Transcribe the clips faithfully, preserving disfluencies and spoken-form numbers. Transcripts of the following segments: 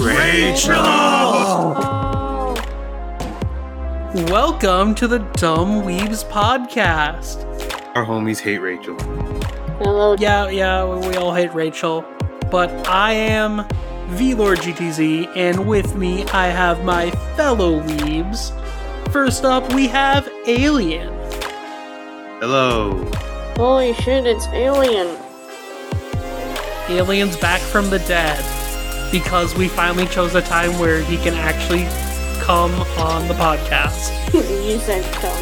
Rachel! Oh. Welcome to the Dumb Weebs podcast. Our homies hate Rachel. Hello. Yeah, yeah, we all hate Rachel. But I am V-Lord G T Z, and with me I have my fellow Weebs. First up, we have Alien. Hello. Holy shit, it's Alien. Alien's back from the dead, because we finally chose a time where he can actually come on the podcast. You said come.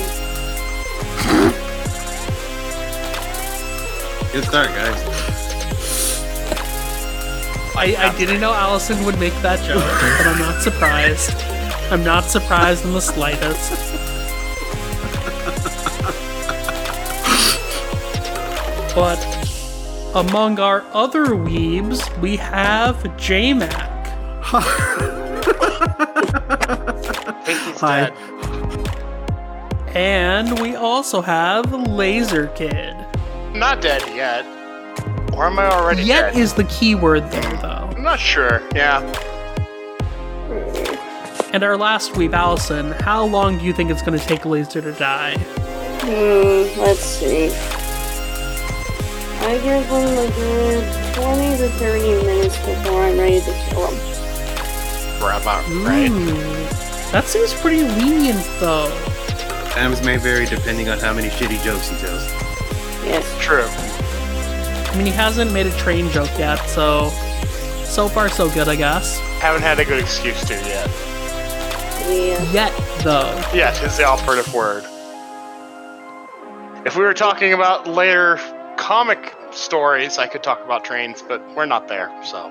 Good start, guys. I, I didn't know Allison would make that joke, but I'm not surprised. I'm not surprised in the slightest. But among our other weebs, we have J-Mac. I think he's Hi. dead. And we also have Laser Kid. I'm not dead yet. Or am I already Yet dead? is the key word there, though. I'm not sure. Yeah. And our last weeb, Allison, how long do you think it's going to take Laser to die? Hmm, let's see. I give him a good twenty to thirty minutes before I'm ready to kill him. We're about right. Ooh, that seems pretty lenient, though. Times may vary depending on how many shitty jokes he tells. Yes. True. I mean, he hasn't made a train joke yet, so... So far, so good, I guess. Haven't had a good excuse to yet. Yeah. Yet, though. Yet is the operative word. If we were talking about later comic stories, I could talk about trains, but we're not there, so.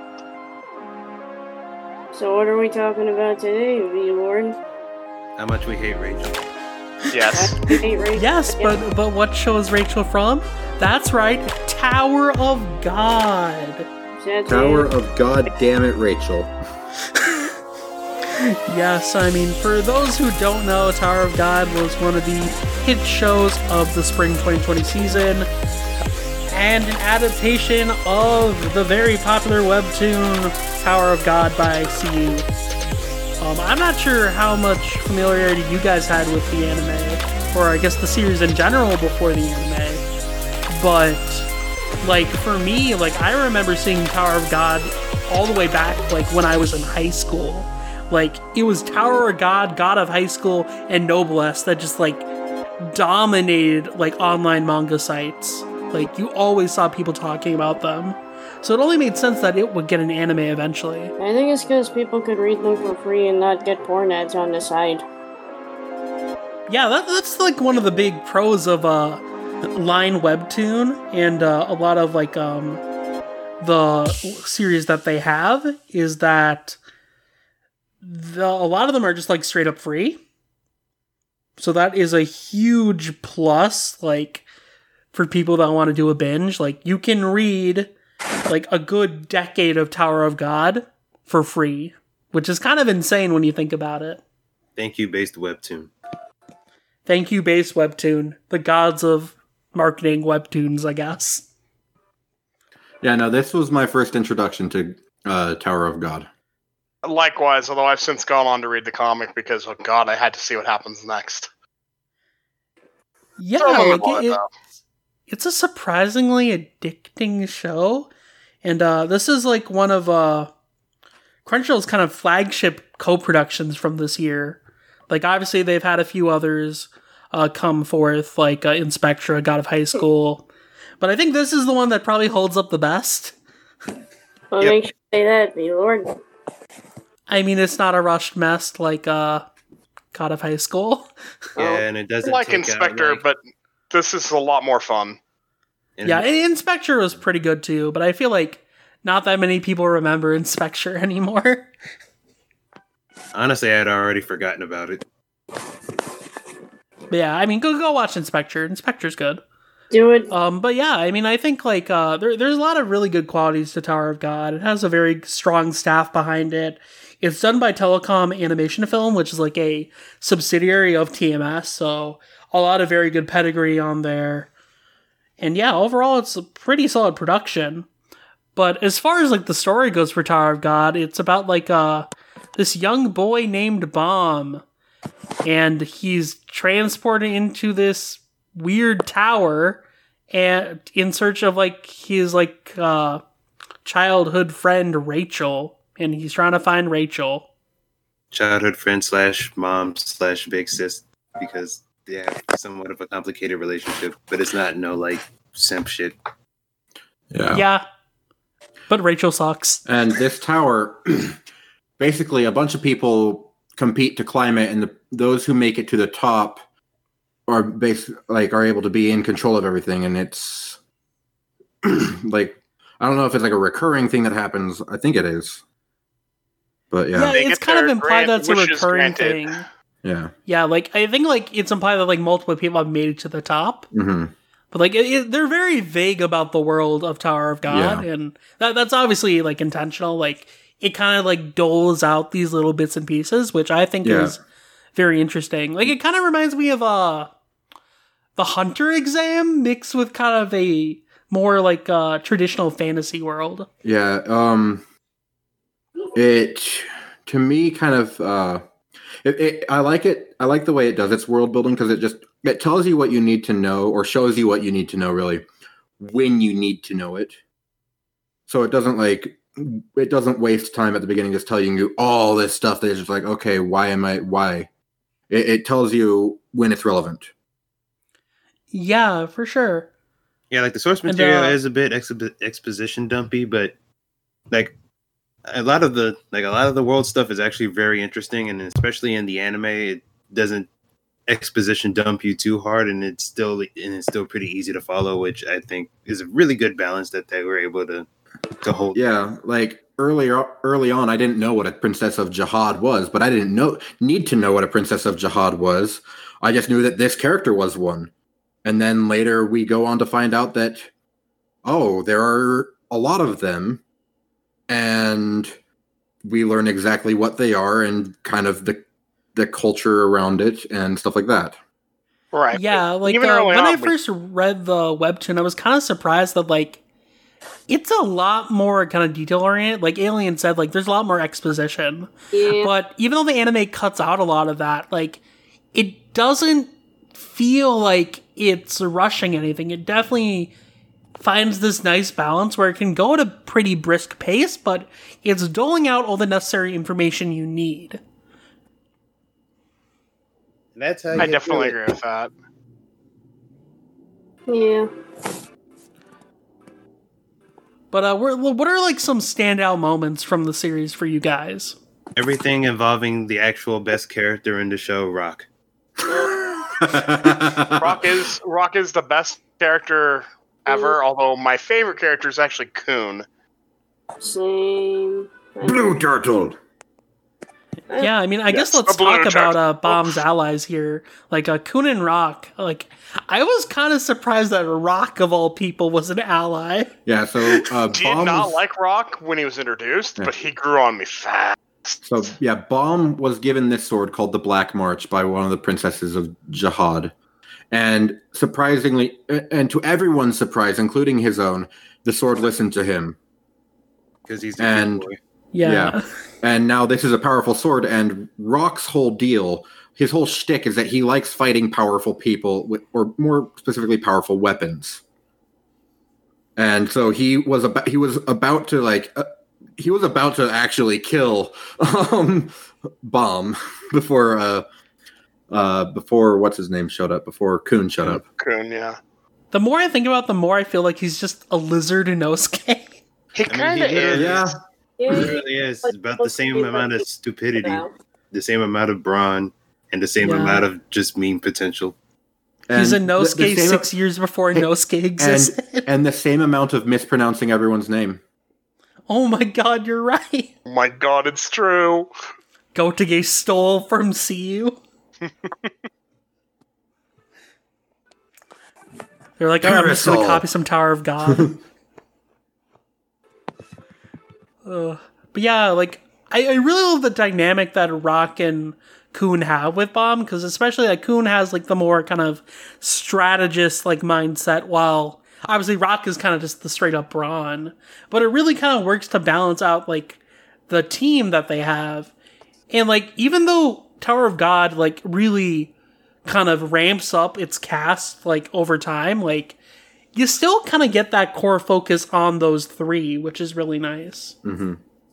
So what are we talking about today, V-Lord? How much we hate Rachel. Yes. I hate Rachel. Yes, Yeah. but but what show is Rachel from? That's right, Tower of God. That's Tower it. of God damn it, Rachel. Yes, I mean, for those who don't know, Tower of God was one of the hit shows of the spring twenty twenty season, and an adaptation of the very popular webtoon Tower of God by C U. Um, I'm not sure how much familiarity you guys had with the anime, or I guess the series in general before the anime, but, like, for me, like, I remember seeing Tower of God all the way back, like, when I was in high school. Like, it was Tower of God, God of High School, and Noblesse that just, like, dominated, like, online manga sites. Like, you always saw people talking about them. So it only made sense that it would get an anime eventually. I think it's because people could read them for free and not get porn ads on the side. Yeah, that, that's, like, one of the big pros of, uh, Line Webtoon, and, uh, a lot of, like, um, the series that they have, is that the, a lot of them are just, like, straight up free. So that is a huge plus, like, for people that want to do a binge. Like, you can read, like, a good decade of Tower of God for free, which is kind of insane when you think about it. Thank you, based webtoon. Thank you, Base Webtoon, the gods of marketing webtoons, I guess. Yeah, no, this was my first introduction to uh, Tower of God. Likewise, although I've since gone on to read the comic because, oh god, I had to see what happens next. Yeah, Throw them in like the wallet, it, it, though. it's a surprisingly addicting show, and uh, this is like one of uh, Crunchyroll's kind of flagship co-productions from this year. Like, obviously, they've had a few others uh, come forth, like uh, Inspectra, God of High School, but I think this is the one that probably holds up the best. Well, Yep. make sure you say that, V-Lord. I mean, it's not a rushed mess like uh, God of High School. Yeah, and it doesn't I like take Inspector, out, like, but this is a lot more fun. and Yeah, and Inspector was pretty good too, but I feel like not that many people remember Inspector anymore. honestly, I had already forgotten about it. But yeah, I mean, go go watch Inspector. Inspector's good. Do it. Um, but yeah, I mean, I think like uh, there, there's a lot of really good qualities to Tower of God. It has a very strong staff behind it. It's done by Telecom Animation Film, which is like a subsidiary of T M S, so a lot of very good pedigree on there. And yeah, overall, it's a pretty solid production. But as far as like the story goes for Tower of God, it's about like uh this young boy named Bomb, and he's transported into this weird tower and in search of like his like uh childhood friend Rachel, and he's trying to find Rachel. Childhood friend slash mom slash big sis, because they have somewhat of a complicated relationship, but it's not no like simp shit. Yeah. Yeah. But Rachel sucks. And this tower, basically, a bunch of people compete to climb it, and the, those who make it to the top are bas- like are able to be in control of everything. And it's like, I don't know if it's like a recurring thing that happens. I think it is. But yeah, Yeah, They it's get kind of their implied grant that's a wishes recurring granted. thing. yeah. Yeah, like I think like it's implied that like multiple people have made it to the top. hmm But like it, it, they're very vague about the world of Tower of God, Yeah. and that, that's obviously like intentional. Like it kind of like doles out these little bits and pieces, which I think Yeah. is very interesting. Like it kind of reminds me of uh the Hunter exam mixed with kind of a more like uh traditional fantasy world. Yeah. Um, it to me kind of uh, it, it. I like it. I like the way it does its world building because it just it tells you what you need to know or shows you what you need to know really when you need to know it. So it doesn't like it doesn't waste time at the beginning just telling you all this stuff that is just like, okay, why am I why? It, it tells you when it's relevant. Yeah, for sure. Yeah, like the source And, material uh, is a bit expo- exposition dumpy, but like a lot of the like a lot of the world stuff is actually very interesting, and especially in the anime, it doesn't exposition dump you too hard, and it's still and it's still pretty easy to follow, which I think is a really good balance that they were able to to hold. Yeah, like earlier early on, I didn't know what a princess of Jihad was, but I didn't know need to know what a princess of Jihad was. I just knew that this character was one. And then later we go on to find out that, oh, there are a lot of them, and we learn exactly what they are and kind of the the culture around it and stuff like that. Right. Yeah, but like even uh, early when on, I we- first read the webtoon, I was kind of surprised that like it's a lot more kind of detail oriented. Like Alien said, like there's a lot more exposition. Yeah. But even though the anime cuts out a lot of that, like it doesn't feel like it's rushing anything. It definitely finds this nice balance where it can go at a pretty brisk pace, but it's doling out all the necessary information you need. That's how I you definitely do it. agree with that. Yeah. But uh, we're, what are like some standout moments from the series for you guys? Everything involving the actual best character in the show, Rock. Rock is Rock is the best character ever. Although my favorite character is actually Coon. Same. Blue turtle. Yeah, I mean, I guess Yes, let's a blue talk about turtle. uh, Bomb's allies here. Like, uh, Kun and Rock. Like, I was kind of surprised that Rock, of all people, was an ally. Yeah, so uh, Did Bomb not was, like Rock when he was introduced, Yeah. but he grew on me fast. so yeah, Bomb was given this sword called the Black March by one of the princesses of Jihad, and surprisingly, and to everyone's surprise, including his own, the sword listened to him. Because he's the And- cute boy. Yeah. Yeah. And now this is a powerful sword, and Rock's whole deal, his whole shtick is that he likes fighting powerful people, with, or more specifically, powerful weapons. And so he was about he was about to like uh, he was about to actually kill um, Bomb before uh, uh, before what's his name showed up before Kun showed up. Coon, yeah. The more I think about it, the more I feel like he's just a lizard Inosuke. He I mean, kind of he literally- is. Yeah, It Yeah. really is. It's about the same amount of stupidity, Yeah. the same amount of brawn, and the same Yeah. amount of just mean potential. He's a And the- Inosuke the same- six years before Inosuke existed. and the same amount of mispronouncing everyone's name. Oh my god, you're right. Oh my god, it's true. Gotage stole from C U. They're like, oh, I'm just gonna Parasol. copy some Tower of God. uh, but yeah, like, I, I really love the dynamic that Rock and Kun have with Bomb, because especially like Kun has like the more kind of strategist like mindset, while obviously Rock is kind of just the straight up brawn, but it really kind of works to balance out like the team that they have. And like, even though Tower of God like really kind of ramps up its cast like over time, like you still kind of get that core focus on those three, which is really nice. Mm-hmm.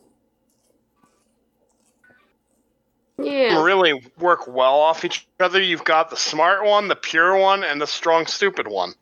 Yeah. Really work well off each other. You've got the smart one, the pure one, and the strong, stupid one.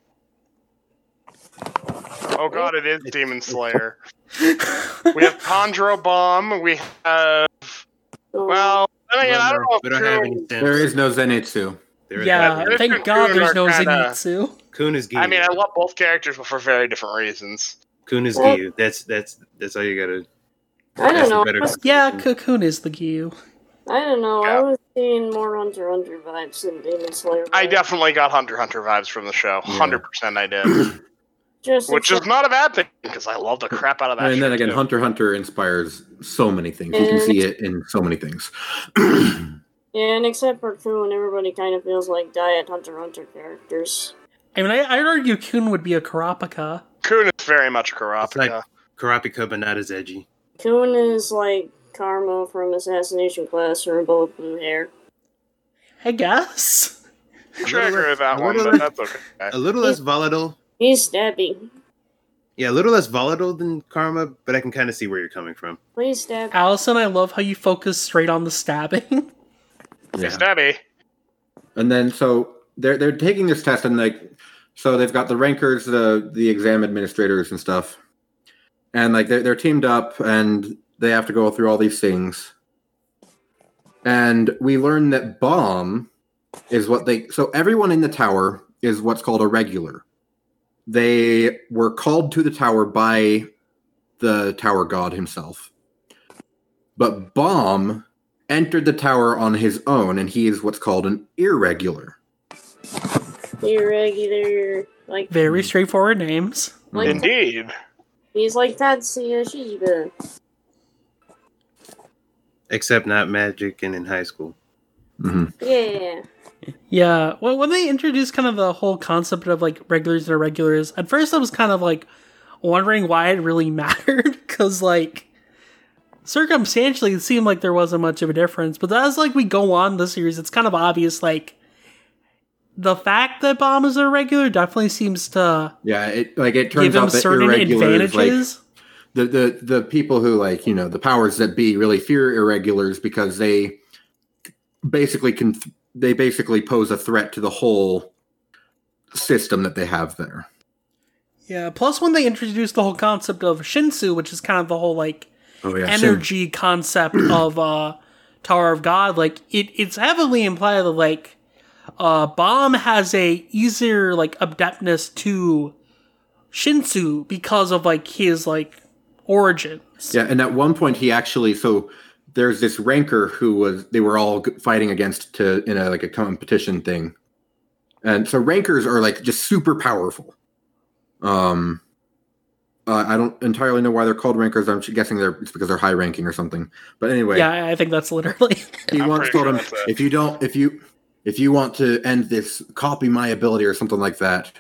Oh god, it is Demon Slayer. We have Chondro Bomb. We have. Well, I mean, I don't know if we don't have Kun- any There is no Zenitsu. There is Yeah, Kun thank and God Kun there's are no kinda- Zenitsu. Kun is Giyu. I mean, I love both characters, but for very different reasons. Kun is Well- Giyu. That's that's that's all you gotta. I that's don't the know. better I was, Yeah, Cocoon is the Gyu. I don't know. Yeah. I was seeing more Hunter x Hunter vibes than Demon Slayer. I vibes. definitely got Hunter x Hunter vibes from the show. Yeah. one hundred percent I did. Just Which is except- not a bad thing, because I love the crap out of that And then shit, again, too. Hunter x Hunter inspires so many things. You can And- see it in so many things. Yeah, and except for Kun, everybody kind of feels like diet Hunter x Hunter characters. I mean, I, I'd argue Kun would be a Kurapika. Kun is very much It's Kurapika. like Kurapika, but not as edgy. Kun is like Karma from Assassination Class or Bullet Blue Hair. I guess. I'm sure I agree with that a one, little but less- that's okay. A little less volatile. He's stabby. Yeah, a little less volatile than Karma, but I can kind of see where you're coming from. Please stab. Allison, I love how you focus straight on the stabbing. Yeah. Stabby. And then so they're they're taking this test and like so they've got the rankers, the the exam administrators and stuff. And like they're they're teamed up and they have to go through all these things. And we learn that bomb is what they so everyone in the tower is what's called a regular. They were called to the tower by the tower god himself. But bomb entered the tower on his own, and he is what's called an irregular. Irregular. Like, Very straightforward names. like Indeed. he's like Tatsuya Shiba. Except not magic and in high school. Mm-hmm. Yeah. Yeah, well, when they introduced kind of the whole concept of like regulars and irregulars, at first I was kind of like wondering why it really mattered, because like circumstantially it seemed like there wasn't much of a difference. But as like we go on the series, it's kind of obvious like the fact that Bomb is irregular definitely seems to Yeah, it like it turns give him out that certain irregulars, like advantages. the, the the people who like you know the powers that be really fear irregulars because they basically can they basically pose a threat to the whole system that they have there. Yeah, plus when they introduced the whole concept of Shinsu, which is kind of the whole like Oh yeah, energy concept of uh Tower of God, like it it's heavily implied that like uh Bomb has a easier like adeptness to Shinsu because of like his like origins. Yeah, and at one point he actually so there's this ranker who was they were all g- fighting against to in a like a competition thing, and so rankers are like just super powerful. Um, uh, I don't entirely know why they're called rankers. I'm guessing they're it's because they're high ranking or something. But anyway, Yeah, I think that's literally. he I'm once pretty told sure him that's it. if you don't if you if you want to end this, copy my ability or something like that.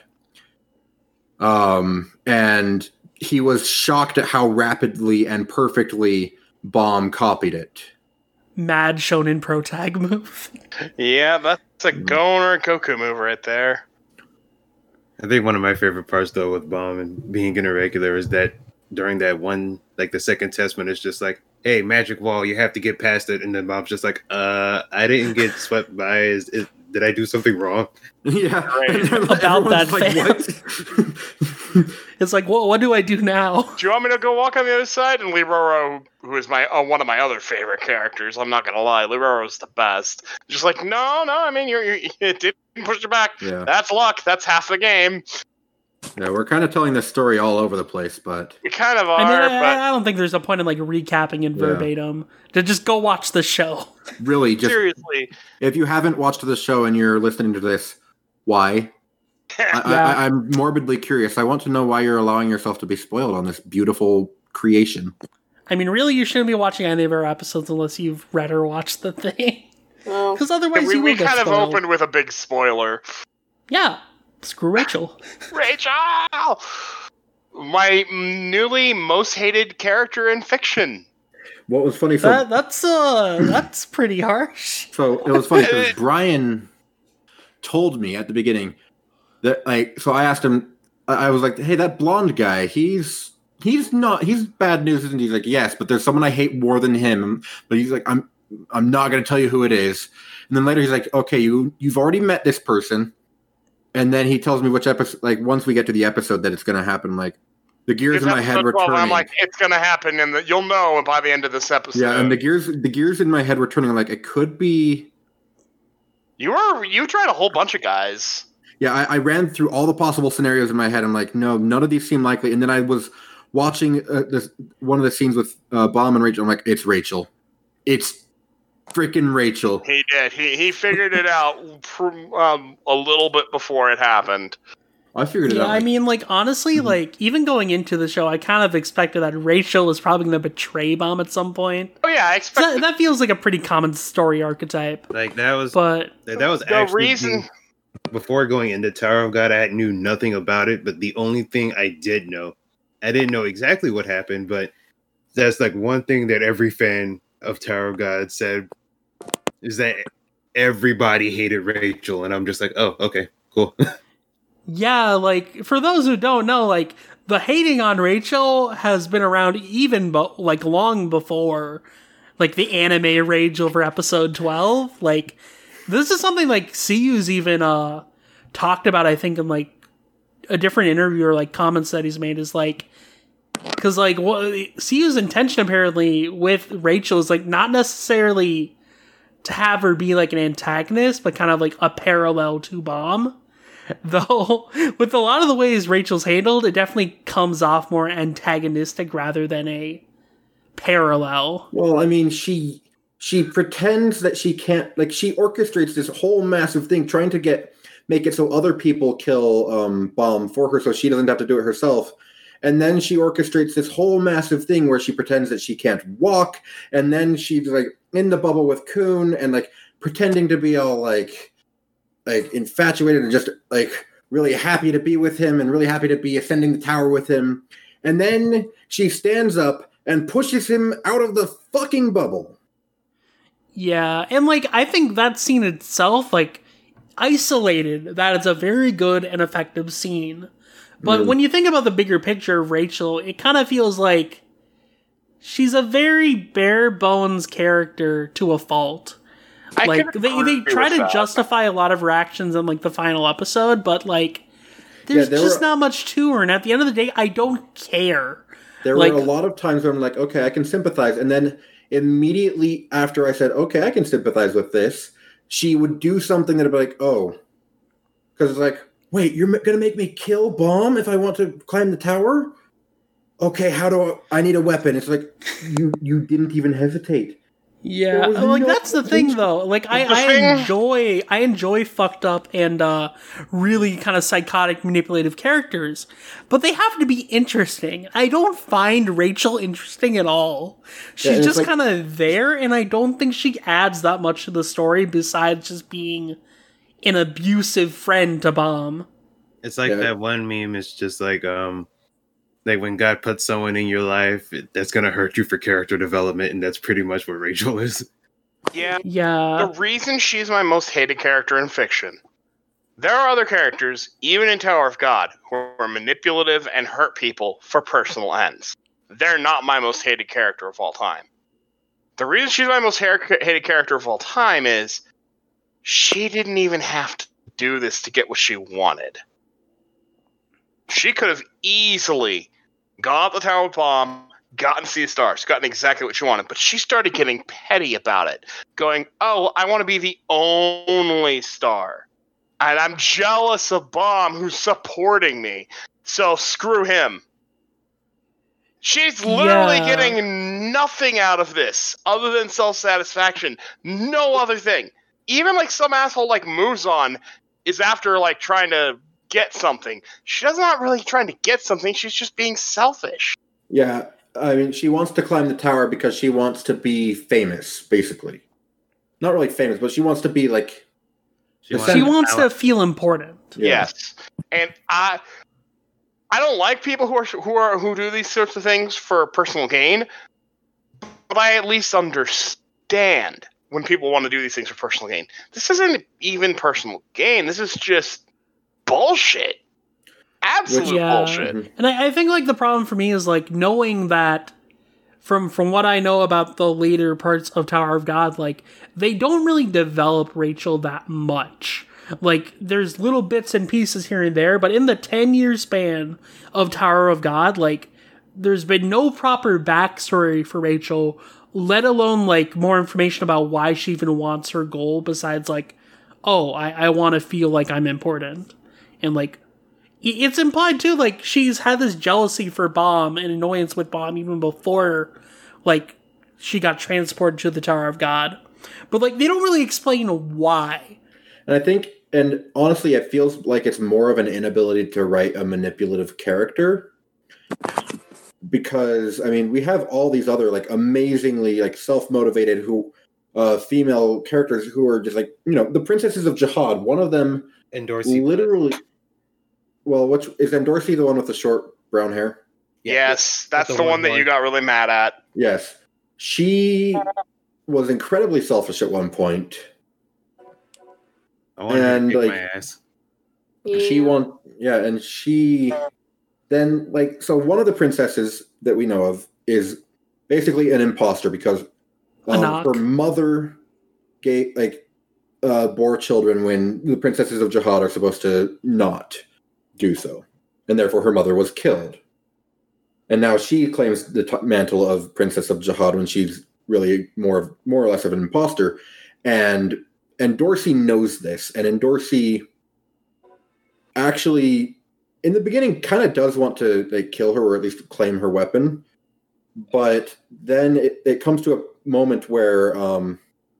Um, and he was shocked at how rapidly and perfectly Bomb copied it. Mad Shonen Pro Tag move. Yeah, that's a Goner Goku move right there. I think one of my favorite parts though with Bomb and being an irregular is that during that one, like the second test when it's just like, hey, magic wall, you have to get past it, and then Bomb's just like, uh, I didn't get swept by. Is, is did I do something wrong? Yeah, Right. and they're like- About that everyone's what? It's like, what what do I do now? Do you want me to go walk on the other side? And Libero, who is my uh, one of my other favorite characters, I'm not gonna lie, Libero's the best. Just like, no, no, I mean, you're, you're it didn't push you back. Yeah. That's luck. That's half the game. Yeah, we're kind of telling this story all over the place, but We kind of are, I mean, I, but I don't think there's a point in like recapping in Yeah. verbatim. To just go watch the show. really, just seriously, if you haven't watched the show and you're listening to this, why? I, Yeah. I, I'm morbidly curious. I want to know why you're allowing yourself to be spoiled on this beautiful creation. I mean, really, you shouldn't be watching any of our episodes unless you've read or watched the thing. Well, Because otherwise, we, you will we get kind of spoiled. opened with a big spoiler. Yeah, Screw Rachel. Rachel! My newly most hated character in fiction. What was funny? So That, that's uh, that's pretty harsh. So it was funny because Brian told me at the beginning that, like, so I asked him, I I was like, hey, that blonde guy, he's he's not he's bad news, isn't he? He's like, yes, but there's someone I hate more than him. But he's like, I'm I'm not gonna tell you who it is. And then later he's like, okay, you you've already met this person. And then he tells me which episode, like once we get to the episode that it's gonna happen, like the gears It's in my head episode twelve, returning. I'm like, it's gonna happen, and the, you'll know by the end of this episode. Yeah, and the gears the gears in my head returning, I'm like, it could be. You were you tried a whole bunch of guys. Yeah, I, I ran through all the possible scenarios in my head. I'm like, no, none of these seem likely. And then I was watching uh, this one of the scenes with uh, Baum and Rachel. I'm like, it's Rachel. It's freaking Rachel. He did. He he figured it out from, um, a little bit before it happened. I figured it Yeah, out. I mean, like, honestly, Mhm. like, even going into the show, I kind of expected that Rachel was probably going to betray Baum at some point. Oh yeah, I So expect that, that feels like a pretty common story archetype. Like that was But that, that was the actually reason. before going into Tower of God. I knew nothing about it, but the only thing I did know, I didn't know exactly what happened, but that's like one thing that every fan of Tower of God said is that everybody hated Rachel, and I'm just like, oh, okay, cool. yeah, like, for those who don't know, like, the hating on Rachel has been around even, bo- like, long before, like, the anime Rachel for episode twelve. Like, this is something, like, C U's even, uh, talked about, I think, in, like, a different interview or, like, comments that he's made is, like, because, like, what C U's intention, apparently, with Rachel is, like, not necessarily to have her be, like, an antagonist, but kind of, like, a parallel to Baum. Though, with a lot of the ways Rachel's handled, it definitely comes off more antagonistic rather than a parallel. Well, I mean, she she pretends that she can't, like, she orchestrates this whole massive thing, trying to get make it so other people kill um, Baum for her, so she doesn't have to do it herself. And then she orchestrates this whole massive thing where she pretends that she can't walk, and then she's like in the bubble with Kun and like pretending to be all like like infatuated and just like really happy to be with him and really happy to be ascending the tower with him. And then she stands up and pushes him out of the fucking bubble. Yeah, and like I think that scene itself, like isolated, that is a very good and effective scene. But Mm. when you think about the bigger picture of Rachel, it kind of feels like she's a very bare bones character to a fault. I Like can they, they agree try with to that. justify a lot of her actions in like the final episode, but like there's Yeah, there just were- not much to her, and at the end of the day, I don't care. There Like- were a lot of times where I'm like, okay, I can sympathize. And then immediately after I said, okay, I can sympathize with this, she would do something that'd be like, oh. Because it's like, wait, you're going to make me kill Baum if I want to climb the tower? Okay, how do I, I need a weapon? It's like, you you didn't even hesitate. Yeah, There was like no- that's the thing though. Like I, The I thing- enjoy I enjoy fucked up and uh really kind of psychotic manipulative characters, but they have to be interesting. I don't find Rachel interesting at all. She's and it's just like- kind of there, and I don't think she adds that much to the story besides just being an abusive friend to Baum. It's like Yeah. that one meme. It's just like um, like when God puts someone in your life, it, that's gonna hurt you for character development, and that's pretty much what Rachel is. Yeah. Yeah, The reason she's my most hated character in fiction, there are other characters, even in Tower of God, who are manipulative and hurt people for personal ends. They're not my most hated character of all time. The reason she's my most ha- hated character of all time is she didn't even have to do this to get what she wanted. She could have easily gone up the Tower of Bomb, gotten Sea Stars, gotten exactly what she wanted, but she started getting petty about it, going, oh, I want to be the only star. And I'm jealous of Bomb who's supporting me, so screw him. She's literally Yeah. getting nothing out of this other than self-satisfaction. No other thing. Even like some asshole like Muzan is after like trying to get something. She's not really trying to get something. She's just being selfish. Yeah, I mean, she wants to climb the tower because she wants to be famous, basically. Not really famous, but she wants to be like She The She sen- wants to feel important. Yeah. Yes, and I I don't like people who are who are who do these sorts of things for personal gain, but I at least understand when people want to do these things for personal gain. This isn't even personal gain. This is just bullshit. Absolute Which- Yeah. bullshit. And I, I think like the problem for me is like knowing that from from what I know about the later parts of Tower of God, like they don't really develop Rachel that much. Like there's little bits and pieces here and there, but in the ten year span of Tower of God, like there's been no proper backstory for Rachel, let alone like more information about why she even wants her goal besides like, oh, I, I want to feel like I'm important. And like it's implied too, like she's had this jealousy for Bomb and annoyance with Bomb even before, like she got transported to the Tower of God. But like they don't really explain why. And I think, and honestly, it feels like it's more of an inability to write a manipulative character. Because I mean, we have all these other like amazingly like self-motivated who uh female characters who are just like, you know, the Princesses of Jihad. One of them Endorsey. literally. Well, which is Endorsey the one with the short brown hair? Yes, that's the, the one, one that you got really mad at. Yes. She was incredibly selfish at one point. I wanted and to kick like my ass. she want yeah, and she then like so one of the princesses that we know of is basically an imposter because um, her mother gave like uh, bore children when the Princesses of Jihad are supposed to not do so, and therefore her mother was killed. And now she claims the t- mantle of Princess of Jihad when she's really more of, more or less of an imposter. And Endorsey knows this, and Endorsey actually, in the beginning, kind of does want to like kill her or at least claim her weapon. But then it, it comes to a moment where, um,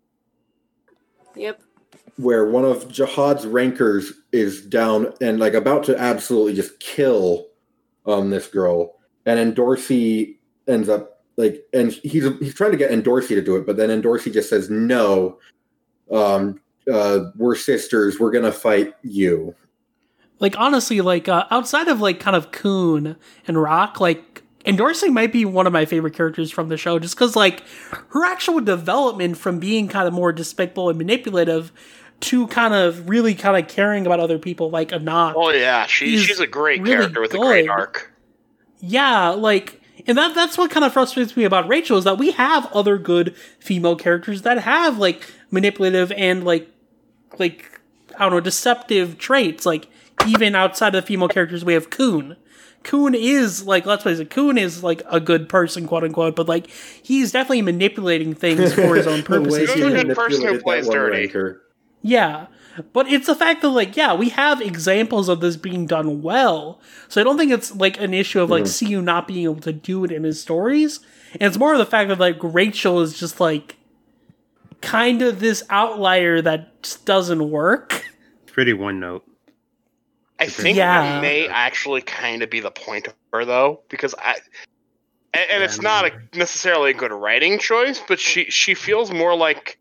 Yep. where one of Jihad's rankers is down and like about to absolutely just kill um this girl. And Endorsey ends up like, and he's he's trying to get Endorsey to do it, but then Endorsey just says, no, um, uh, we're sisters. We're going to fight you. Like, honestly, like, uh, outside of, like, kind of Coon and Rock, like, Endorsey might be one of my favorite characters from the show, just because, like, her actual development from being kind of more despicable and manipulative to kind of really kind of caring about other people, like Anak. Oh, yeah, she, she's a great really character with good. a great arc. Yeah, like, and that that's what kind of frustrates me about Rachel, is that we have other good female characters that have, like, manipulative and, like, like, I don't know, deceptive traits. Like, even outside of the female characters, we have Coon. Coon is, like, let's face it, Coon is, like, a good person, quote unquote, but, like, he's definitely manipulating things for his own purposes, He's a too. good person who plays dirty. Ranker. Yeah. But it's the fact that, like, yeah, we have examples of this being done well. So I don't think it's, like, an issue of, like, mm. C U not being able to do it in his stories. And it's more of the fact that, like, Rachel is just, like, kind of this outlier that just doesn't work. Pretty one note. I think yeah. that may actually kind of be the point of her, though, because I... And, and it's not a, necessarily a good writing choice, but she, she feels more like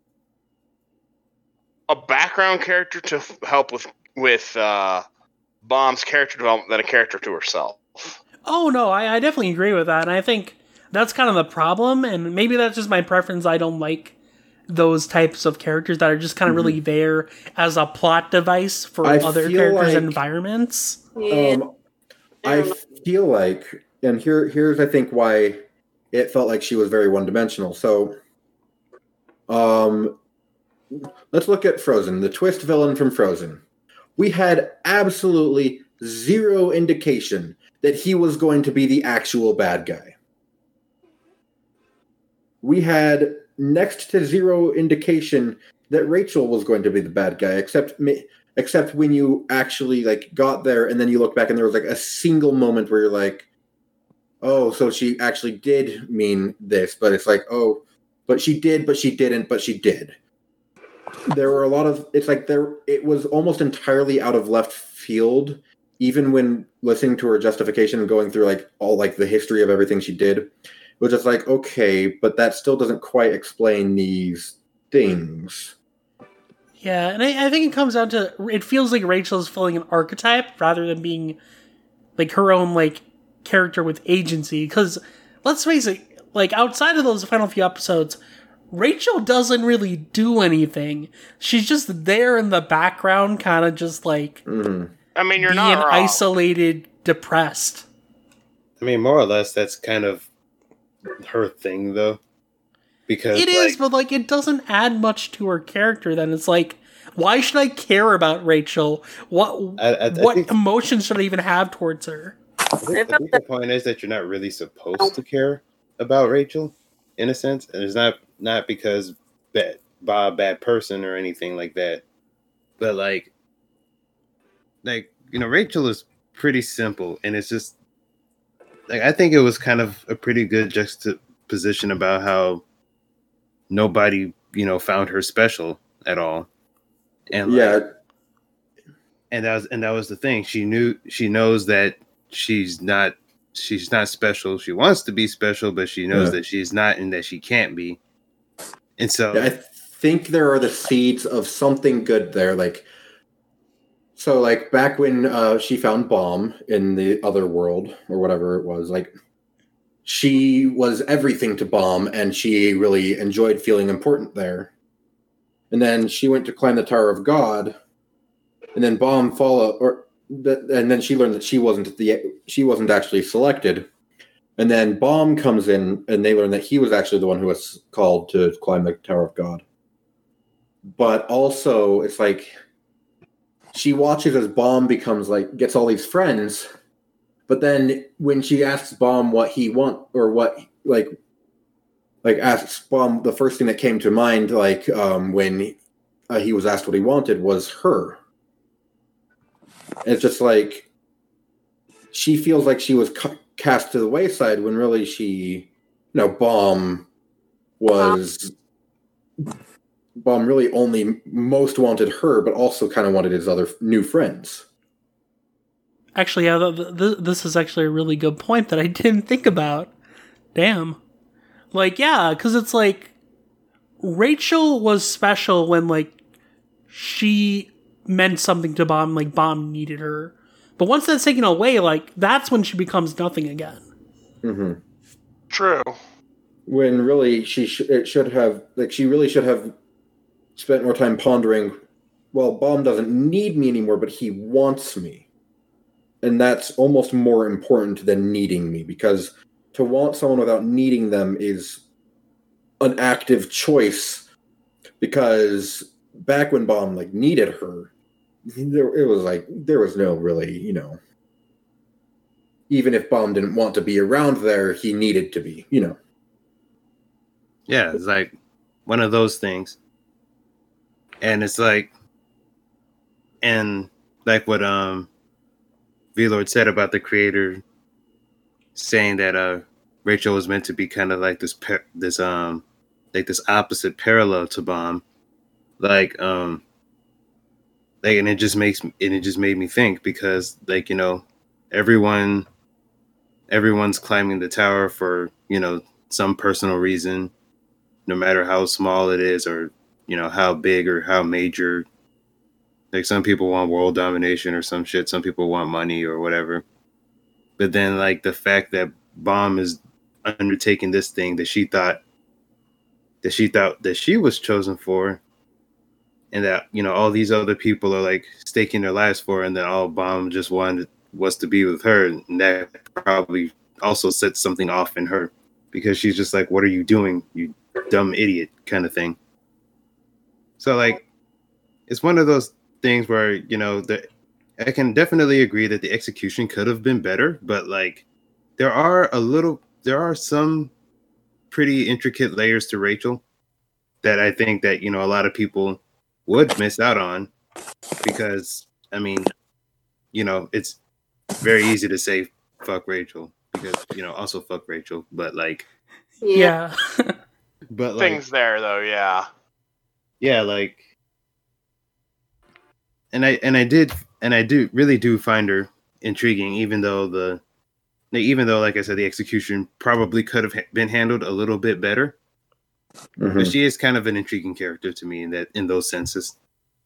a background character to f- help with with uh, Bomb's character development than a character to herself. Oh, no, I, I definitely agree with that. And I think that's kind of the problem, and maybe that's just my preference. I don't like those types of characters that are just kind of mm-hmm. really there as a plot device for I other characters like, and environments. Um, I feel like, and here here's I think why it felt like she was very one-dimensional. So, um, let's look at Frozen, the twist villain from Frozen. We had absolutely zero indication that he was going to be the actual bad guy. We had next to zero indication that Rachel was going to be the bad guy, except except when you actually like got there and then you look back and there was like a single moment where you're like, oh, so she actually did mean this, but it's like, oh, but she did, but she didn't, but she did. There were a lot of, it's like there, it was almost entirely out of left field, even when listening to her justification and going through like all like the history of everything she did. It was just like, okay, but that still doesn't quite explain these things. Yeah, and I, I think it comes down to, it feels like Rachel is filling an archetype rather than being like her own like character with agency. Because let's face it, like outside of those final few episodes, Rachel doesn't really do anything. She's just there in the background, kind of just like Mm-hmm. I mean, you're being not wrong. isolated, depressed. I mean, more or less, that's kind of her thing, though. Because It is, like, but like it doesn't add much to her character. Then it's like, why should I care about Rachel? What I, I, I what think, emotions should I even have towards her? I think, I think the point is that you're not really supposed to care about Rachel, in a sense, and it's not not because bad, Bob bad person or anything like that, but like, like you know, Rachel is pretty simple, and it's just like I think it was kind of a pretty good juxtaposition about how nobody, you know, found her special at all. And like, Yeah. and that was and that was the thing. She knew she knows that she's not she's not special. She wants to be special, but she knows Yeah. that she's not and that she can't be. And so I think there are the seeds of something good there. Like, so like back when uh, she found Bomb in the other world or whatever it was, like she was everything to Bomb and she really enjoyed feeling important there. And then she went to climb the Tower of God, and then Bomb follow or and then she learned that she wasn't the she wasn't actually selected. And then Bomb comes in, and they learn that he was actually the one who was called to climb the Tower of God. But also, it's like she watches as Bomb becomes like gets all these friends, but then when she asks Bomb what he want or what like like asks Bomb, the first thing that came to mind, like um, when uh, he was asked what he wanted, was her. And it's just like she feels like she was cu- cast to the wayside when really she, you know, Bomb was Bomb really only most wanted her, but also kind of wanted his other new friends. Actually, yeah, th- th- this is actually a really good point that I didn't think about. Damn. Like, yeah, because it's like Rachel was special when like she meant something to Bomb, like Bomb needed her. But once that's taken away, like that's when she becomes nothing again. Mm-hmm. True. When really she sh- it should have like she really should have spent more time pondering. Well, Bomb doesn't need me anymore, but he wants me, and that's almost more important than needing me, because to want someone without needing them is an active choice. Because back when Bomb like needed her, there it was like there was no really, you know, even if Bomb didn't want to be around there, he needed to be, you know. yeah, it's like one of those things. And it's like, and like what um V-Lord said about the creator saying that uh Rachel was meant to be kind of like this par- this um like this opposite parallel to Bomb, like um like and it just makes and it just made me think, because like, you know, everyone everyone's climbing the tower for, you know, some personal reason, no matter how small it is or, you know, how big or how major. Like some people want world domination or some shit. Some people want money or whatever. But then like the fact that Bomb is undertaking this thing that she thought that she thought that she was chosen for, and that, you know, all these other people are like staking their lives for, and then all Bomb just wanted was to be with her, and that probably also set something off in her, because she's just like, what are you doing, you dumb idiot, kind of thing. So like it's one of those things where, you know, the I can definitely agree that the execution could have been better, but like there are a little there are some pretty intricate layers to Rachel that I think that, you know, a lot of people would miss out on, because I mean, you know, it's very easy to say fuck Rachel, because, you know, also fuck Rachel, but like Yeah. but like Things there, though, yeah. yeah, like and I and I did and I do really do find her intriguing, even though the even though like I said, the execution probably could have been handled a little bit better. Mm-hmm. But she is kind of an intriguing character to me in that in those senses.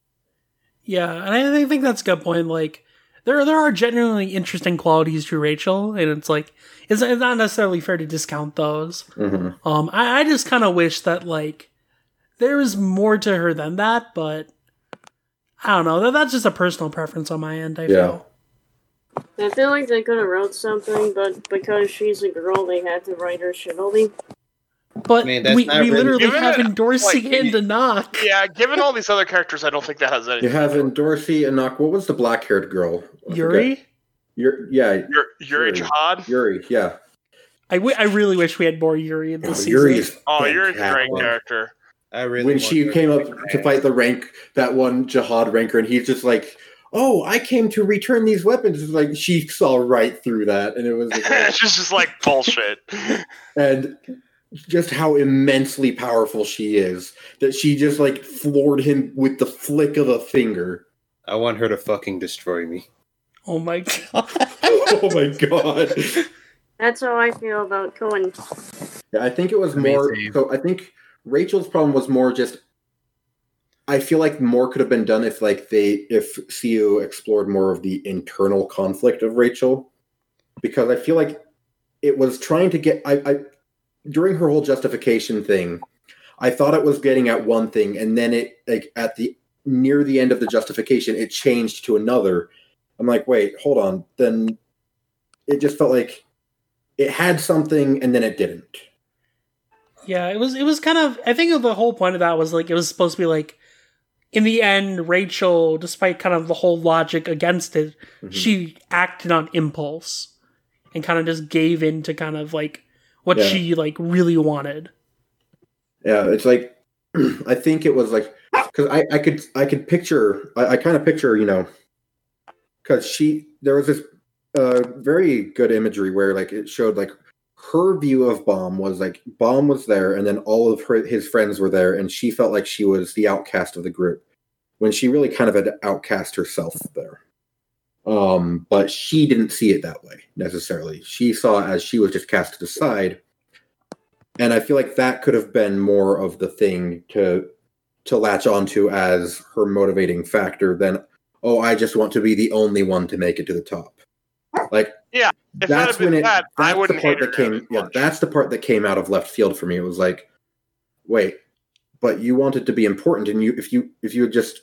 Yeah, and I think that's a good point. Like, there there are genuinely interesting qualities to Rachel, and it's like it's, it's not necessarily fair to discount those. Mm-hmm. Um, I, I just kind of wish that like there was more to her than that, but I don't know. That that's just a personal preference on my end. I Yeah. feel. I feel like they could have wrote something, but because she's a girl, they had to write her shittily. But I mean, that's we, not we really- literally Given have it, Dorsey like, and Anak. Yeah, given all these other characters, I don't think that has anything. You have in Dorsey and Knock. What was the black-haired girl? I Yuri? forget. Yuri, yeah, Yuri, Yuri Yuri. Jihad. Yuri, yeah. I, w- I really wish we had more Yuri in Oh, this season. Yuri is Oh, Yuri's a great fantastic. character. I really When want she her came to up kick my to ass. fight the rank, that one Jihad ranker, and he's just like, "Oh, I came to return these weapons." It's like she saw right through that, and it was like, It's just, just like bullshit. and just how immensely powerful she is that she just like floored him with the flick of a finger. I want her to fucking destroy me. Oh my god. Oh my god! That's how I feel about Cohen. Yeah, I think it was I mean, more. same. So I think Rachel's problem was more just. I feel like more could have been done if, like, they if C U explored more of the internal conflict of Rachel, because I feel like it was trying to get. I, I during her whole justification thing, I thought it was getting at one thing, and then it like at the near the end of the justification, it changed to another. I'm like, wait, hold on. Then it just felt like it had something, and then it didn't. Yeah, it was it was kind of I think the whole point of that was like it was supposed to be like in the end, Rachel, despite kind of the whole logic against it, Mhm. she acted on impulse and kind of just gave in to kind of like what Yeah. she like really wanted. Yeah, it's like I think it was like because I, I could I could picture I, I kind of picture you know because she there was this uh, very good imagery where like it showed like her view of Baum was like Baum was there and then all of her his friends were there and she felt like she was the outcast of the group when she really kind of had outcast herself there. Um, but she didn't see it that way necessarily. She saw it as she was just cast aside. And I feel like that could have been more of the thing to to latch onto as her motivating factor than, oh, I just want to be the only one to make it to the top. Like, Yeah, if that that's had been when it. that, I That's wouldn't the part hate her that came. as Yeah, much. that's the part that came out of left field for me. It was like, wait, but you wanted to be important, and you if you if you had just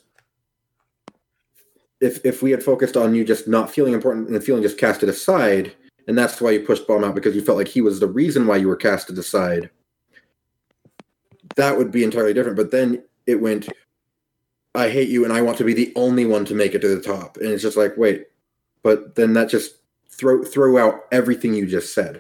if if we had focused on you just not feeling important and feeling just casted aside. And that's why you pushed Baum out because you felt like he was the reason why you were casted aside. That would be entirely different. But then it went, I hate you and I want to be the only one to make it to the top. And it's just like, wait, but then that just throw throw out everything you just said.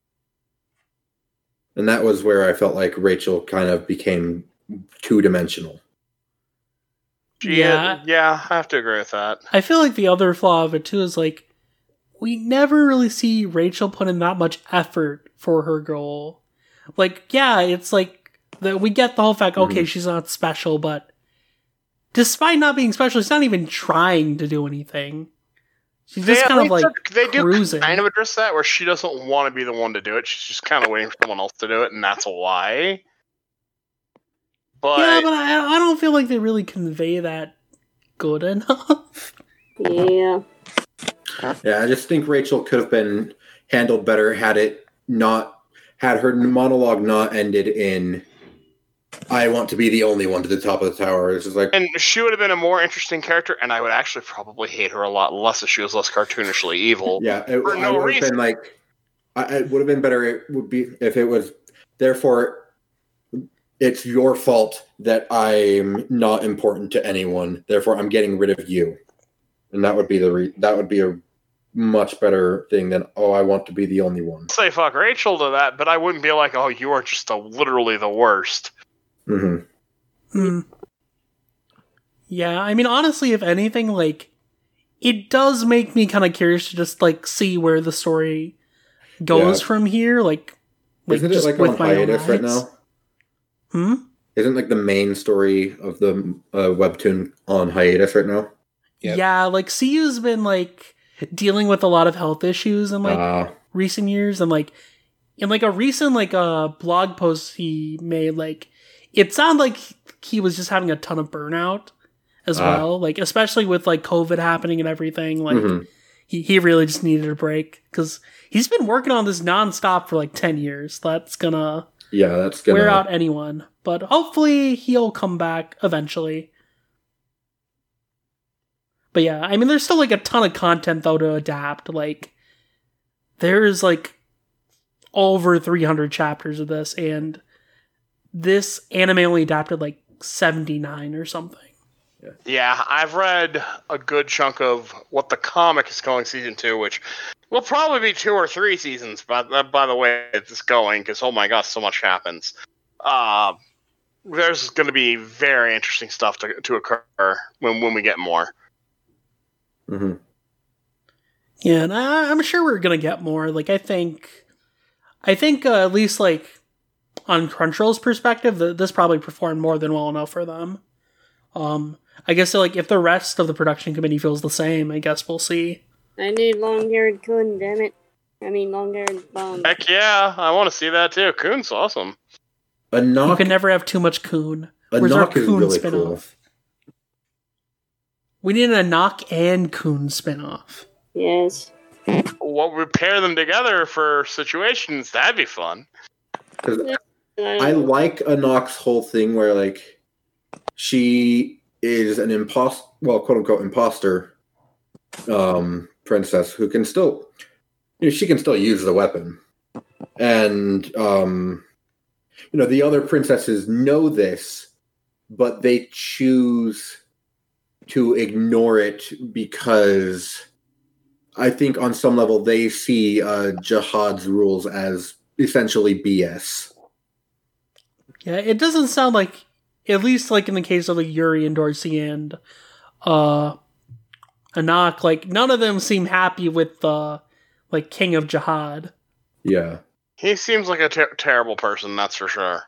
And that was where I felt like Rachel kind of became two-dimensional. She, Yeah. yeah, yeah, I have to agree with that. I feel like the other flaw of it too is like we never really see Rachel put in that much effort for her goal. Like, yeah, it's like that we get the whole fact, okay, Mhm. she's not special, but despite not being special, she's not even trying to do anything. She's just They- kind of they like took- they do cruising. kind of address that where she doesn't want to be the one to do it. She's just kind of waiting for someone else to do it, and that's why. But, yeah, but I, I don't feel like they really convey that good enough. Yeah. Yeah, I just think Rachel could have been handled better had it not had her monologue not ended in I want to be the only one to the top of the tower. It's just like and she would have been a more interesting character, and I would actually probably hate her a lot less if she was less cartoonishly evil. yeah, it, for I no would have reason. been like I, it would have been better it would be if it was therefore it's your fault that I'm not important to anyone. Therefore I'm getting rid of you. And that would be the re- that would be a much better thing than oh I want to be the only one. Say fuck Rachel to that, but I wouldn't be like, oh, you are just a, literally the worst. hmm Hmm. Yeah, I mean, honestly, if anything, like, it does make me kind of curious to just, like, see where the story goes Yeah. from here, like, like Isn't it just like with on my own hiatus right eyes. now? Hmm? Isn't like the main story of the uh, webtoon on hiatus right now? Yep. Yeah, like, C U's been, like, dealing with a lot of health issues in, like, Uh, recent years, and, like, in, like, a recent, like, uh, blog post he made, like, it sounded like he was just having a ton of burnout, as Uh, well. Like, especially with like COVID happening and everything. Like, Mhm. he, he really just needed a break because he's been working on this nonstop for like ten years. That's gonna Yeah, that's gonna wear out anyone. But hopefully he'll come back eventually. But yeah, I mean, there's still like a ton of content though to adapt. Like, there's like over three hundred chapters of this, and this anime only adapted like seventy-nine or something. Yeah, I've read a good chunk of what the comic is calling season two, which will probably be two or three seasons. But by, by the way, it's going because oh my gosh, so much happens. Uh, there's going to be very interesting stuff to to occur when when we get more. Mhm. Yeah, and I, I'm sure we're gonna get more. Like, I think, I think uh, at least like on Crunchyroll's perspective, th- this probably performed more than well enough for them. Um, I guess like if the rest of the production committee feels the same, I guess we'll see. I need long-haired Kun, damn it. I mean, long-haired Bomb. Heck yeah, I want to see that too. Coon's awesome. A You knock. can never have too much Coon. A Where's our knock is Coon really spinoff? We need a Knock and Coon spinoff. Yes. What we pair them together for situations? That'd be fun. Because I, I like Anok's whole thing where like she is an imposter, well, quote unquote imposter um, princess who can still, you know, she can still use the weapon, and um, you know the other princesses know this, but they choose to ignore it because I think on some level they see uh, Jihad's rules as essentially B S. Yeah, it doesn't sound like, at least like in the case of like Yuri and Dorsey and uh, Anak, like none of them seem happy with the like King of Jihad. Yeah. He seems like a ter- terrible person, that's for sure.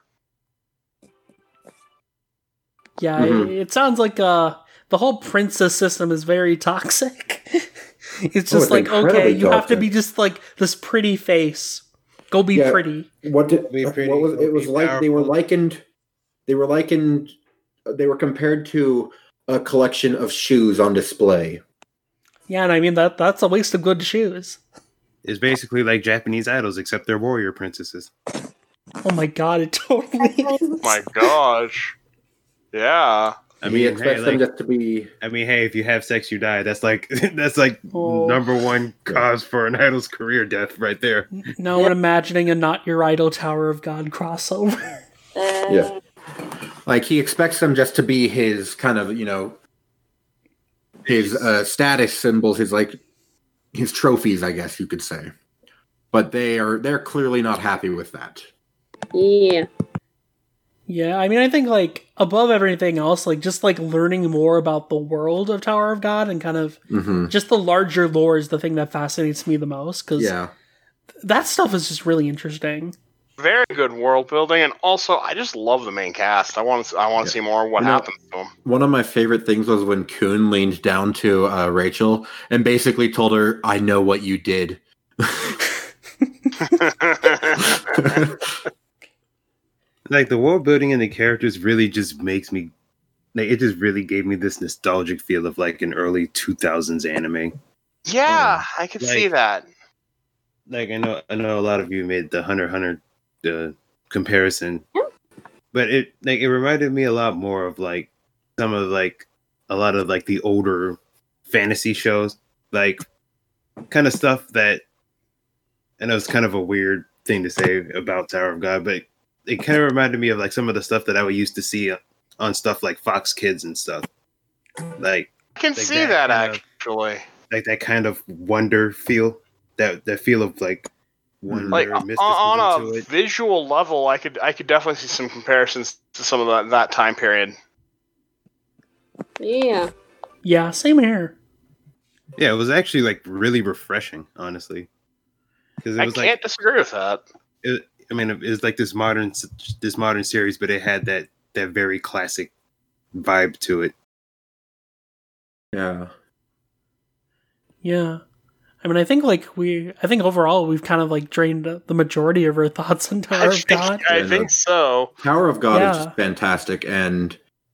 Yeah, Mhm. it, it sounds like uh, the whole princess system is very toxic. It's Oh, just it's like, okay, incredibly you have to toxic. be just like this pretty face. Go be Yeah. pretty. What did Be pretty, what was it was be like they were powerful. likened they were likened they were compared to a collection of shoes on display. Yeah, and I mean that that's a waste of good shoes. It's basically like Japanese idols, except they're warrior princesses. Oh my god, it totally is. My gosh. Yeah. I he mean, expects hey, them like, just to be I mean, hey, if you have sex, you die. That's like that's like Oh. number one cause for an idol's career death, right there. Now I'm imagining a Not Your Idol Tower of God crossover. Uh, Yeah. like he expects them just to be his kind of, you know, his uh, status symbols, his like his trophies, I guess you could say. But they are they're clearly not happy with that. Yeah. Yeah, I mean, I think, like, above everything else, like, just, like, learning more about the world of Tower of God and kind of Mm-hmm. just the larger lore is the thing that fascinates me the most, because Yeah. that stuff is just really interesting. Very good world building, and also I just love the main cast. I want to. I want to Yeah. see more of what You know- happens to him. One of my favorite things was when Kuhn leaned down to uh, Rachel and basically told her, "I know what you did." Like the world building and the characters really just makes me like it just really gave me this nostalgic feel of like an early two thousands anime. yeah, I could Like- see that. Like I know I know a lot of you made the Hunter x Hunter uh, comparison. Yeah. But it like it reminded me a lot more of like some of like a lot of like the older fantasy shows, like kind of stuff that I know it's kind of a weird thing to say about Tower of God, but it kind of reminded me of like some of the stuff that I would used to see on stuff like Fox Kids and stuff. Like I can like see that that, kind of- actually. like that kind of wonder feel, that that feel of like wonder, Like on, mysticism on to a it. visual level, I could I could definitely see some comparisons to some of that, that time period. Yeah. Yeah, same here. Yeah, it was actually like really refreshing, honestly, because it I was can't like disagree with that. it, I mean, it was like this modern this modern series, but it had that that very classic vibe to it. Yeah. Yeah. I mean, I think, like, we, I think overall we've kind of, like, drained the majority of our thoughts on I Tower of think, God. I Yeah, think no. so. Tower of God is Yeah. just fantastic, and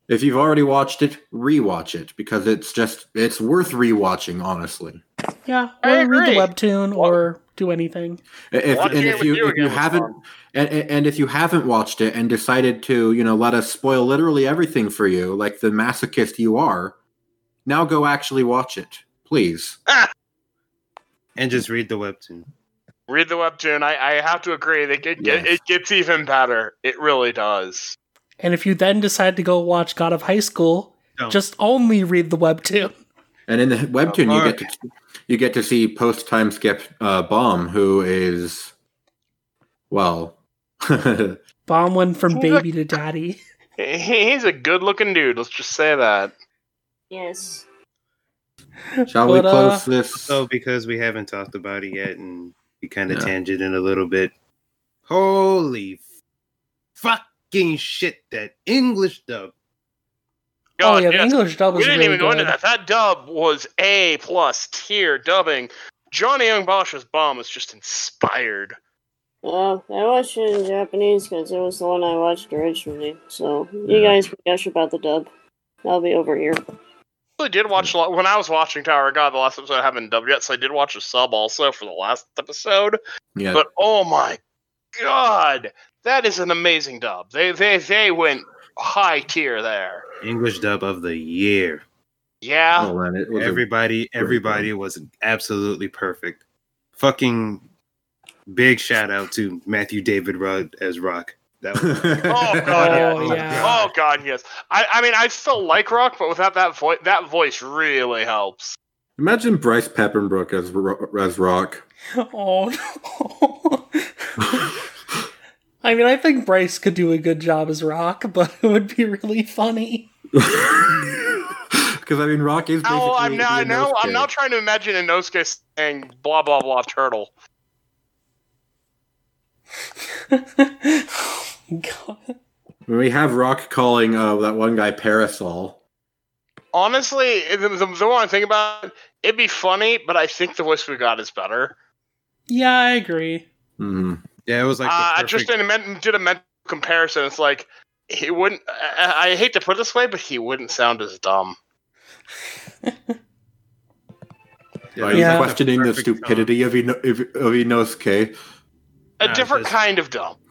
If you've already watched it, rewatch it because it's just it's worth rewatching. Honestly, Yeah, I or read agree. the webtoon or do anything. if Watching and it if with you you if you again was haven't fun. and, and if you haven't watched it and decided to you know let us spoil literally everything for you, like the masochist you are, now go actually watch it, please. And just read the webtoon. Read the webtoon. I, I have to agree. That it, Yes. it gets even better. It really does. And if you then decide to go watch God of High School, Don't. just only read the webtoon. And in the webtoon, you Mark. get to you get to see post time skip uh, Bomb, who is well. Bomb went from He's baby to daddy. He, he's a good-looking dude. Let's just say that. Yes. Shall we But, uh, close this? So because we haven't talked about it yet, and we kind of Yeah. tangent in a little bit. Holy fucking shit! That English dub. oh God, yeah, the yes. English dub We was didn't really even go into good. that. That dub was A plus tier dubbing. Johnny Young Bosch's Bomb was just inspired. Uh, I watched it in Japanese because it was the one I watched originally. So you Yeah. guys can gush about the dub. I'll be over here. I did watch a lot when I was watching Tower of God. The last episode I haven't dubbed yet, so I did watch a sub also for the last episode. Yeah, But oh my god, that is an amazing dub. They they they went high tier there. English dub of the year. Yeah. oh man, it was a- Everybody, everybody was absolutely perfect. Fucking big shout out to Matthew David Rudd as Rock. That was Oh god, yeah. Oh, yeah. Oh god, yes. I, I mean, I still like Rock, but without that voice, that voice really helps. Imagine Bryce Peppenbrook as Ro- as Rock. Oh no. I mean, I think Bryce could do a good job as Rock, but it would be really funny. Because I mean, Rock is basically. Oh, I'm now, I know. I'm Inosuke. now trying to imagine Inosuke saying blah blah blah turtle. God. When we have Rock calling uh, that one guy Parasol. Honestly, the, the, the more I think about it, it'd be funny, but I think the voice we got is better. Yeah, I agree. hmm yeah, it was like the uh, I perfect, just did a, men- did a mental comparison. It's like he wouldn't. I, I hate to put it this way, but he wouldn't sound as dumb. yeah, it Are was you Yeah. like the questioning the perfect stupidity of, Ino- of, of Inosuke? A Nah, different just- kind of dumb.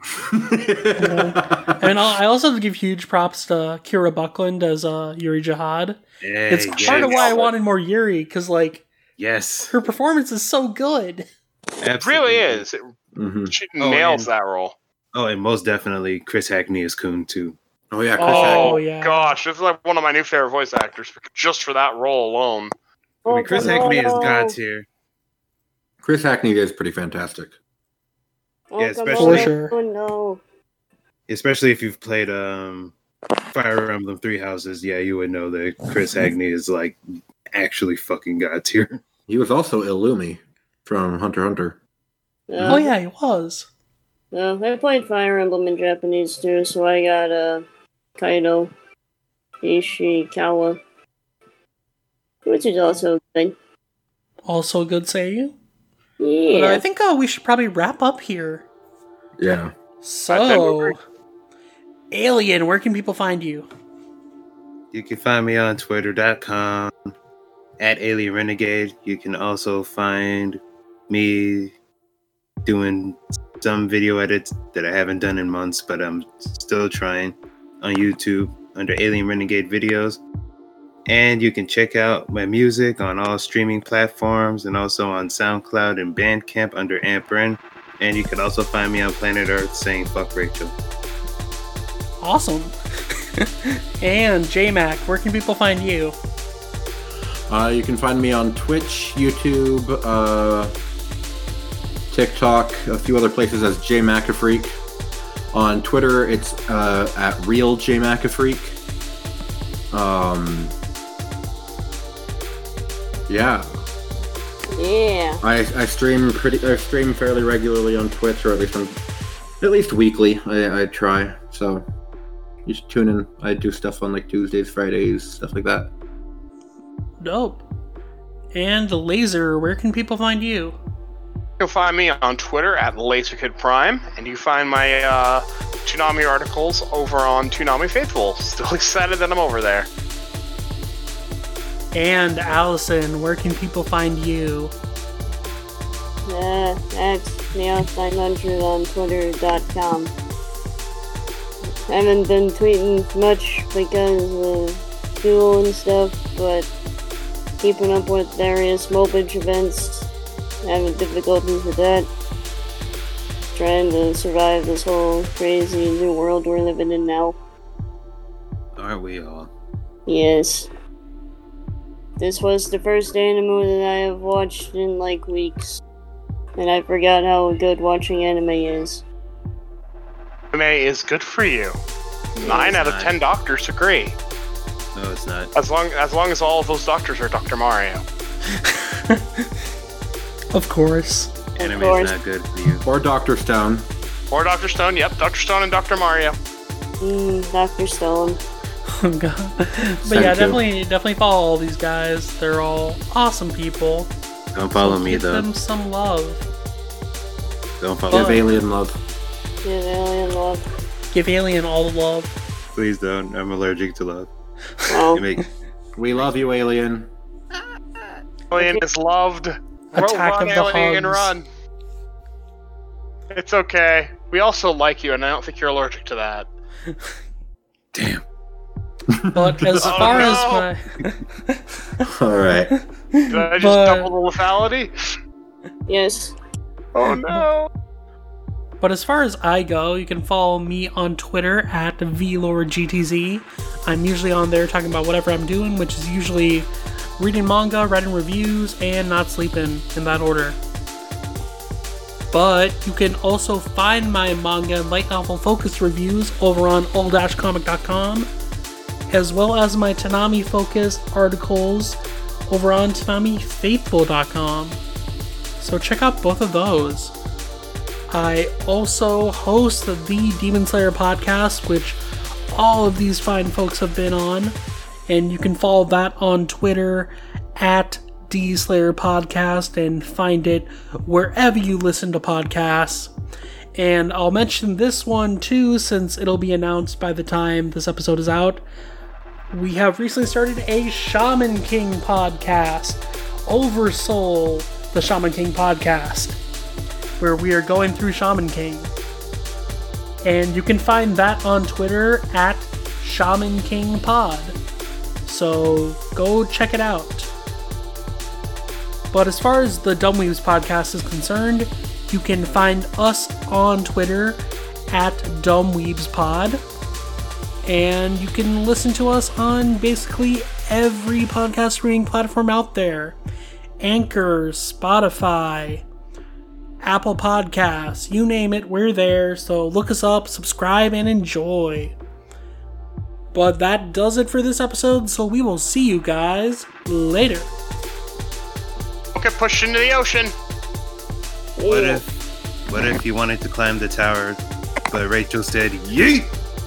I mean, I'll- I also have to give huge props to Kira Buckland as uh, Yuri Jihad. song. Yeah, It's yeah, part of why I yeah. wanted more Yuri, because, like, yes, her performance is so good. It absolutely. really is. It, hmm she Oh, nails and- that role. Oh, and most definitely Chris Hackney is Coon too. Oh yeah, Chris Oh, Hackney. yeah. gosh, this is like one of my new favorite voice actors just for that role alone. I mean, Chris Oh, Hackney is no. God tier. Chris Hackney is pretty fantastic. Oh, Yeah, come especially- on. For sure. Oh, no. Especially if you've played um, Fire Emblem Three Houses, yeah, you would know that Chris Hackney is like actually fucking God tier. He was also Illumi from Hunter x Hunter. Yeah. Oh, yeah, he was. No, I played Fire Emblem in Japanese too, so I got uh, Kaido, Ishikawa, which is also good. Also good, say you. But Yeah. I think uh, we should probably wrap up here. Yeah. So, Alien, where can people find you? You can find me on twitter dot com at Alien Renegade. You can also find me doing some video edits that I haven't done in months, but I'm still trying on YouTube under Alien Renegade Videos. And you can check out my music on all streaming platforms and also on SoundCloud and Bandcamp under Amprin. And you can also find me on Planet Earth saying fuck Rachel. Awesome. And J-Mac, where can people find you? Uh, you can find me on Twitch, YouTube, uh, TikTok, a few other places as J Macafreak. On Twitter, it's uh, at Real J Macafreak. Um, yeah, Yeah. I, I stream pretty. I stream fairly regularly on Twitch, or at least on, at least weekly. I, I try. So you should tune in. I do stuff on like Tuesdays, Fridays, stuff like that. Dope. And Laser, where can people find you? You can find me on Twitter at LaserKidPrime, and you find my uh, Toonami articles over on Toonami Faithful. Still excited that I'm over there. And Allison, where can people find you? Uh, that's Meowth nine hundred on twitter dot com. Haven't been tweeting much because of school and stuff, but keeping up with various Mobage events, having difficulties with that. Trying to survive this whole crazy new world we're living in now. Aren't we all? Yes. This was the first anime that I have watched in like weeks. And I forgot how good watching anime is. Anime is good for you. Nine out of not. ten doctors agree. No, it's not. As long as long as all of those doctors are Doctor Mario. Of course. Anime course. is not good for you. Or Doctor Stone. Or Doctor Stone, yep, Doctor Stone and Doctor Mario. Mmm, Doctor Stone. Oh god. But Same yeah, too. definitely definitely follow all these guys. They're all awesome people. Don't follow So me give though. them some love. Don't follow Give me. alien love. Give alien love. Give Alien all the love. Please don't. I'm allergic to love. Oh, You make We love you, alien. Alien is loved. Attack run, of the Alien, and Hugs. run. It's okay. We also like you, and I don't think you're allergic to that. damn. But as Oh, far no. as my All right. Did I just But- double the lethality? yes. Oh no. But as far as I go, you can follow me on Twitter at V Lord G T Z. I'm usually on there talking about whatever I'm doing, which is usually reading manga, writing reviews, and not sleeping, in that order. But you can also find my manga and light novel focused reviews over on all dash comic dot com, as well as my Toonami focused articles over on Toonami Faithful dot com. So check out both of those. I also host the Demon Slayer podcast, which all of these fine folks have been on, and you can follow that on Twitter at D Slayer Podcast and find it wherever you listen to podcasts. And I'll mention this one too, since it'll be announced by the time this episode is out. We have recently started a Shaman King podcast, Oversoul, the Shaman King podcast, where we are going through Shaman King. And you can find that on Twitter at Shaman King Pod. So go check it out. But as far as the Dumbweaves podcast is concerned, you can find us on Twitter at DumbweavesPod. And you can listen to us on basically every podcast streaming platform out there. Anchor, Spotify, Apple Podcasts, you name it, we're there. So look us up, subscribe, and enjoy. But that does it for this episode, so we will see you guys later. Don't get pushed into the ocean. What if, what if you wanted to climb the tower, but Rachel said, yeet?